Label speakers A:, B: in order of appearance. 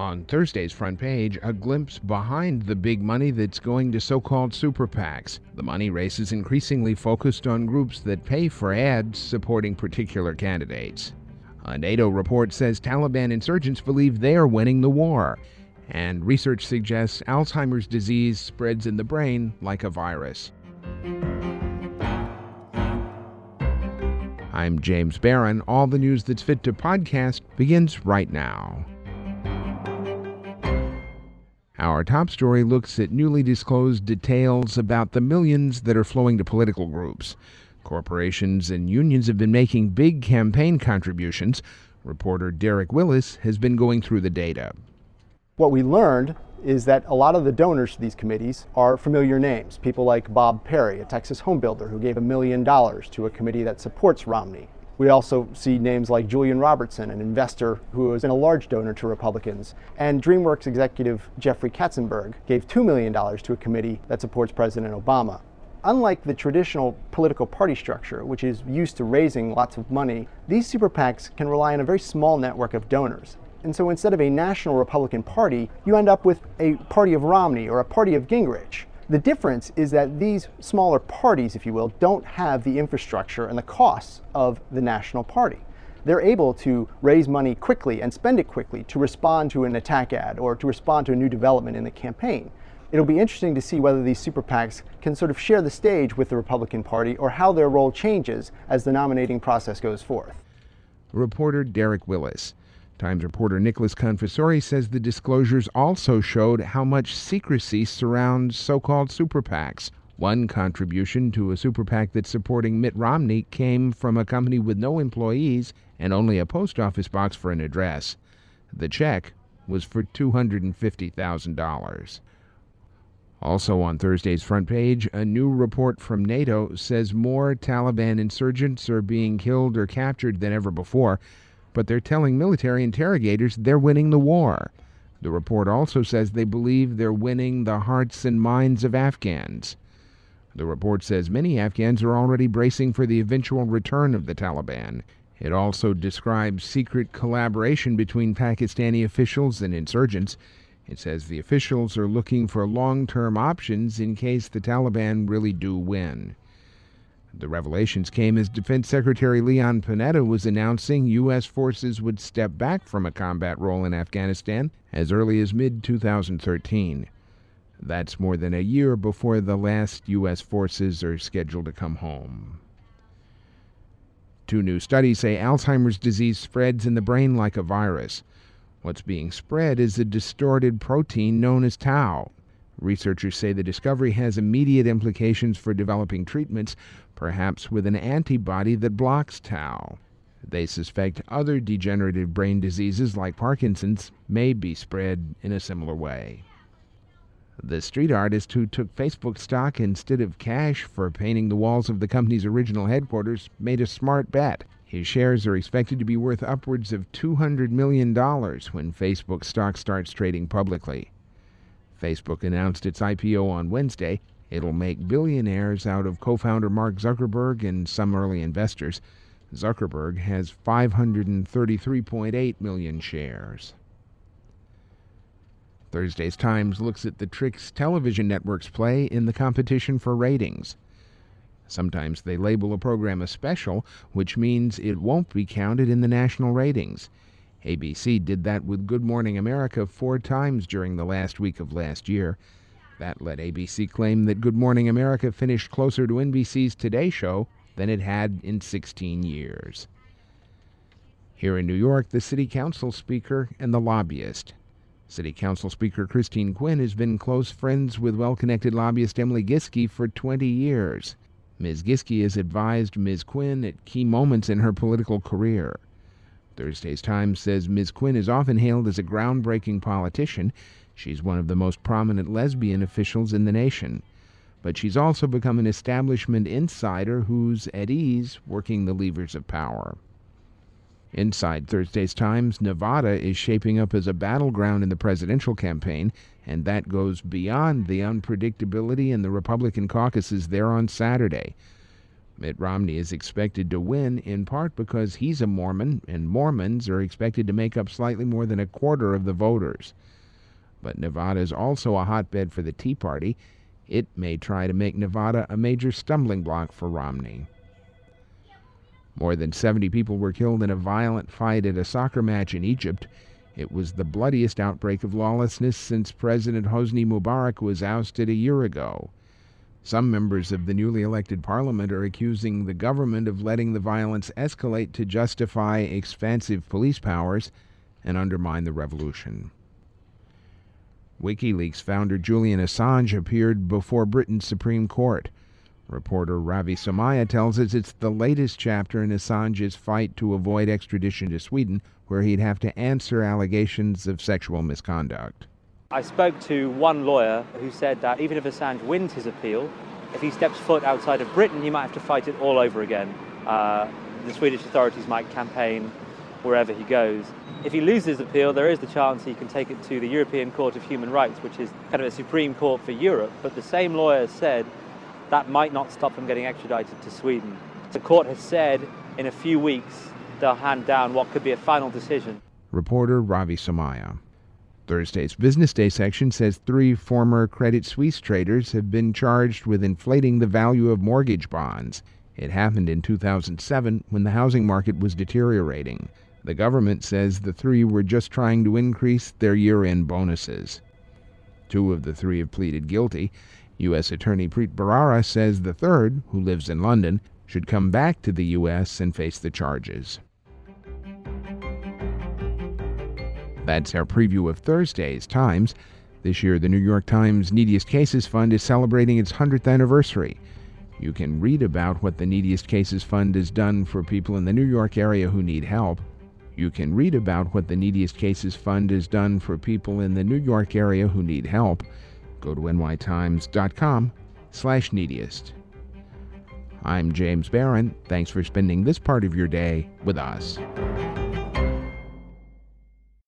A: On Thursday's front page, a glimpse behind the big money that's going to so-called super PACs. The money race is increasingly focused on groups that pay for ads supporting particular candidates. A NATO report says Taliban insurgents believe they are winning the war, and research suggests Alzheimer's disease spreads in the brain like a virus. I'm James Barron. All the news that's fit to podcast begins right now. Our top story looks at newly disclosed details about the millions that are flowing to political groups. Corporations and unions have been making big campaign contributions. Reporter Derek Willis has been going through the data.
B: What we learned is that a lot of the donors to these committees are familiar names. People like Bob Perry, a Texas home builder who gave $1 million to a committee that supports Romney. We also see names like Julian Robertson, an investor who has been a large donor to Republicans. And DreamWorks executive Jeffrey Katzenberg gave $2 million to a committee that supports President Obama. Unlike the traditional political party structure, which is used to raising lots of money, these super PACs can rely on a very small network of donors. And so instead of a national Republican Party, you end up with a party of Romney or a party of Gingrich. The difference is that these smaller parties, if you will, don't have the infrastructure and the costs of the national party. They're able to raise money quickly and spend it quickly to respond to an attack ad or to respond to a new development in the campaign. It'll be interesting to see whether these super PACs can sort of share the stage with the Republican Party or how their role changes as the nominating process goes forth.
A: Reporter Derek Willis. Times reporter Nicholas Confessori says the disclosures also showed how much secrecy surrounds so-called super PACs. One contribution to a super PAC that's supporting Mitt Romney came from a company with no employees and only a post office box for an address. The check was for $250,000. Also on Thursday's front page, a new report from NATO says more Taliban insurgents are being killed or captured than ever before, but they're telling military interrogators they're winning the war. The report also says they believe they're winning the hearts and minds of Afghans. The report says many Afghans are already bracing for the eventual return of the Taliban. It also describes secret collaboration between Pakistani officials and insurgents. It says the officials are looking for long-term options in case the Taliban really do win. The revelations came as Defense Secretary Leon Panetta was announcing U.S. forces would step back from a combat role in Afghanistan as early as mid-2013. That's more than a year before the last U.S. forces are scheduled to come home. Two new studies say Alzheimer's disease spreads in the brain like a virus. What's being spread is a distorted protein known as tau. Researchers say the discovery has immediate implications for developing treatments, perhaps with an antibody that blocks tau. They suspect other degenerative brain diseases like Parkinson's may be spread in a similar way. The street artist who took Facebook stock instead of cash for painting the walls of the company's original headquarters made a smart bet. His shares are expected to be worth upwards of $200 million when Facebook stock starts trading publicly. Facebook announced its IPO on Wednesday. It'll make billionaires out of co-founder Mark Zuckerberg and some early investors. Zuckerberg has 533.8 million shares. Thursday's Times looks at the tricks television networks play in the competition for ratings. Sometimes they label a program a special, which means it won't be counted in the national ratings. ABC did that with Good Morning America 4 times during the last week of last year. That let ABC claim that Good Morning America finished closer to NBC's Today Show than it had in 16 years. Here in New York, the City Council Speaker and the lobbyist. City Council Speaker Christine Quinn has been close friends with well-connected lobbyist Emily Giske for 20 years. Ms. Giske has advised Ms. Quinn at key moments in her political career. Thursday's Times says Ms. Quinn is often hailed as a groundbreaking politician. She's one of the most prominent lesbian officials in the nation. But she's also become an establishment insider who's at ease working the levers of power. Inside Thursday's Times, Nevada is shaping up as a battleground in the presidential campaign, and that goes beyond the unpredictability in the Republican caucuses there on Saturday. Mitt Romney is expected to win in part because he's a Mormon, and Mormons are expected to make up slightly more than a quarter of the voters. But Nevada is also a hotbed for the Tea Party. It may try to make Nevada a major stumbling block for Romney. More than 70 people were killed in a violent fight at a soccer match in Egypt. It was the bloodiest outbreak of lawlessness since President Hosni Mubarak was ousted a year ago. Some members of the newly elected parliament are accusing the government of letting the violence escalate to justify expansive police powers and undermine the revolution. WikiLeaks founder Julian Assange appeared before Britain's Supreme Court. Reporter Ravi Somaya tells us it's the latest chapter in Assange's fight to avoid extradition to Sweden, where he'd have to answer allegations of sexual misconduct.
C: I spoke to one lawyer who said that even if Assange wins his appeal, if he steps foot outside of Britain, he might have to fight it all over again. The Swedish authorities might campaign wherever he goes. If he loses the appeal, there is the chance he can take it to the European Court of Human Rights, which is kind of a Supreme Court for Europe. But the same lawyer said that might not stop him getting extradited to Sweden. The court has said in a few weeks they'll hand down what could be a final decision.
A: Reporter Ravi Somaya. Thursday's Business Day section says 3 former Credit Suisse traders have been charged with inflating the value of mortgage bonds. It happened in 2007 when the housing market was deteriorating. The government says the 3 were just trying to increase their year-end bonuses. 2 of the 3 have pleaded guilty. U.S. Attorney Preet Bharara says the third, who lives in London, should come back to the U.S. and face the charges. That's our preview of Thursday's Times. This year, the New York Times Neediest Cases Fund is celebrating its 100th anniversary. You can read about what the Neediest Cases Fund has done for people in the New York area who need help. You can read about what the Neediest Cases Fund has done for people in the New York area who need help. Go to nytimes.com/neediest. I'm James Barron. Thanks for spending this part of your day with us.